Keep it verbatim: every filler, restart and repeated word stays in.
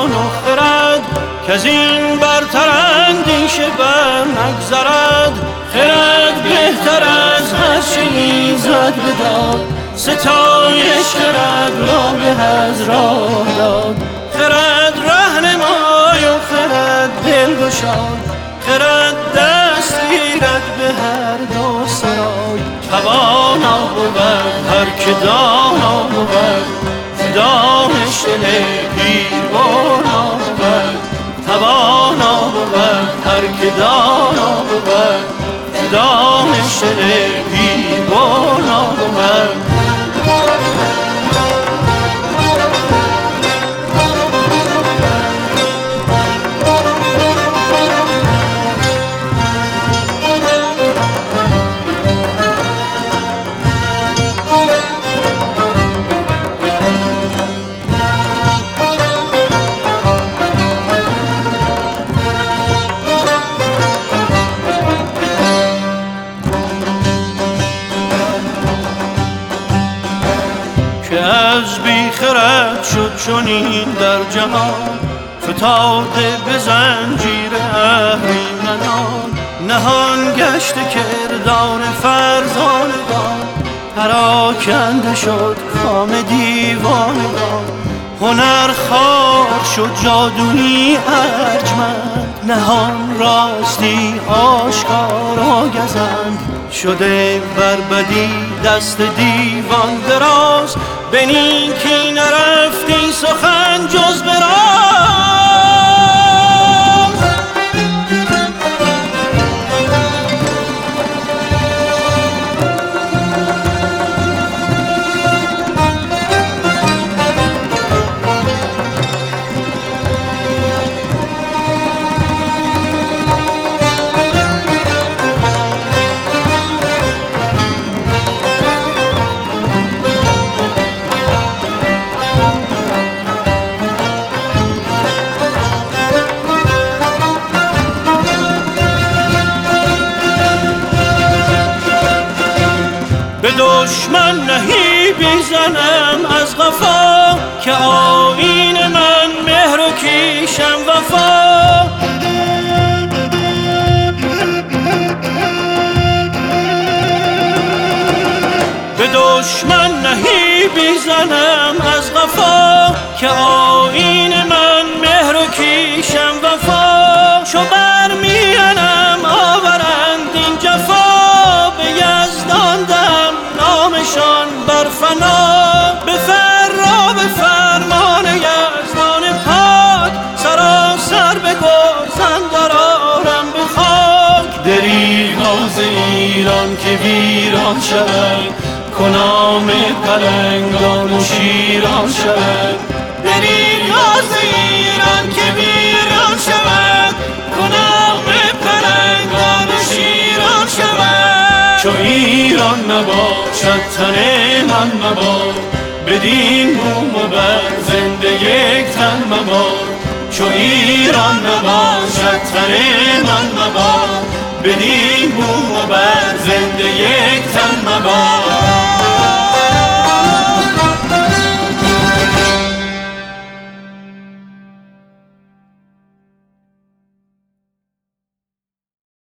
جان و خرد که از این برتر اندیشه بر نگذرد. خرد بهتر از هر چه ایزد بداد، ستایش خرد را به از راه داد. خرد رهنمای و خرد دلگشای، خرد دست گیرد به هر دو سرای. توانا بود هر که دانا بود، دانش دل پیربانا بود. توانا بود هر که دانا بود، دانش دل پیربانا بود. که از بی خرد شد چنین در جهان، فتاده به زنجیر اهریمنان. نهان گشت کردار فرزانگان، پراکنده شد کام دیوانگان. هنر خوار شد جادویی ارجمند، نهان راستی آشکارا گزند. شده بر بدی دست دیوان دراز، به نیکی نرفتی سخن جز به راز. به دشمن نهی بیزنم از غفا، که آیین من مهر و کیشم وفا. به دشمن نهی بیزنم از غفا، که آیین من مهر و کیشم وفا. چو برمیانم آورند این جفا، به یزدان دم نامشان بر فنا. به فرا به فرمان یزدان پاک، سراسر به گرزن درآرم به خاک. دریغا ز ایران که ویران شود، کنام پلنگان و شیران شود. دریغا ز ایران که ویران شود، کنام پلنگان و شیران شود. چو ایران نباشد تن من مباد، بدین بوم و بر زنده یک تن مباد. چو ایران نباشد تن من مباد، بدین بوم و بر زنده یک تن مباد.